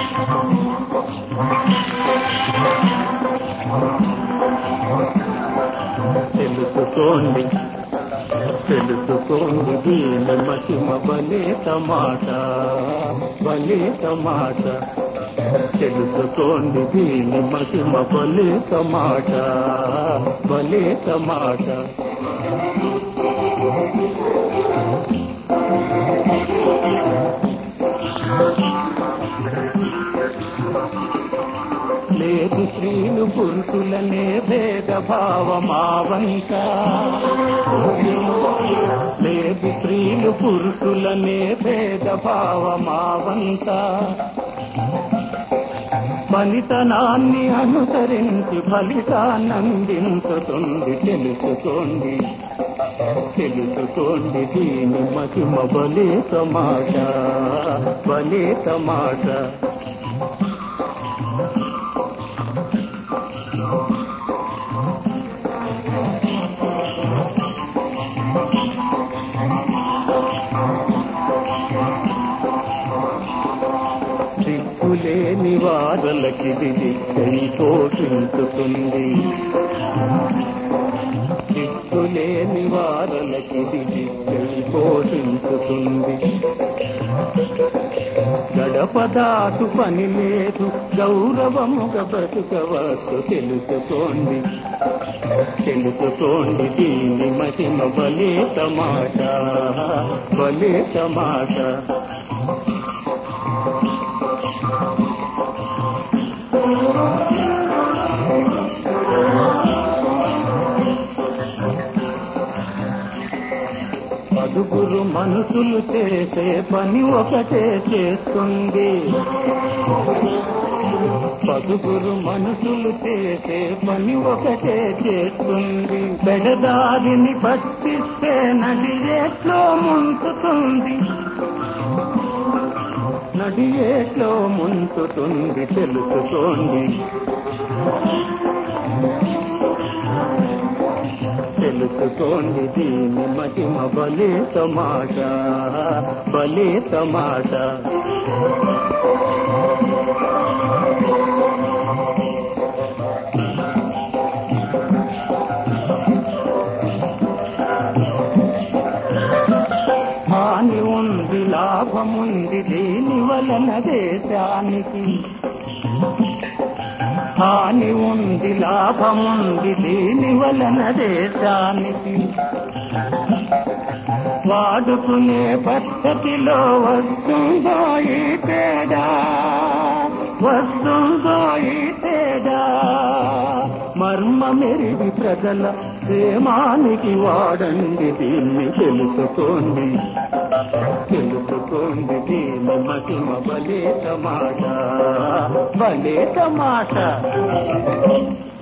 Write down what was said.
తెలుసుకోండి తెలుసుకోండి దీని మహిమ బలే టమాటా బలే టమాటా తెలుసుకోండి దీని మహిమ బలే టమాటా బలే టమాటా లేదు స్త్రీలు పురుషులనే భేదభావమావంత లేదు స్త్రీలు పురుషులనే భేదభావమావంత ఫలితనాన్ని అనుసరించి ఫలితాన్నందించుతుంది తెలుసుకోండి తెలుసుకోండి దీని మహిమ బలే టమాటా బలే టమాటా సిగ్గులేని వారలకిది దిక్కై పోషించుతుంది సిగ్గులేని వారలకిది దిక్కై పోషించుతుంది గడపదాటు పని లేదు గౌరవముగా బ్రతుకవచ్చు తెలుసుకోండి తెలుసుకోండి దీని మహిమ బలే టమాటా బలే టమాటా పదుగురు మనుషులు చేసే పని ఒకటే చేస్తుంది పదుగురు మనుషులు చేసే పని ఒకటే చేస్తుంది పెడదారిని పట్టిస్తే నడియేట్లో ముంచుతుంది నడియేట్లో ముంచుతుంది తెలుసుకోండి తెలుసుకోండి దీని మహిమ బలే టమాటా బలే టమాటా హాని ఉంది లాభముంది దీని వలన దేశానికి హాని ఉంది లాభముంది దీని వలన దేశానికి వాడుకునే పద్ధతిలో వస్తుందో ఈ తేడా వస్తుందో ఈ తేడా మర్మమెరిగి ప్రజల ప్రేమానికి వాడండి దీన్ని తెలుసుకోండి తెలుసుకోండి దీని మహిమ బలే టమాటా బలే టమాటా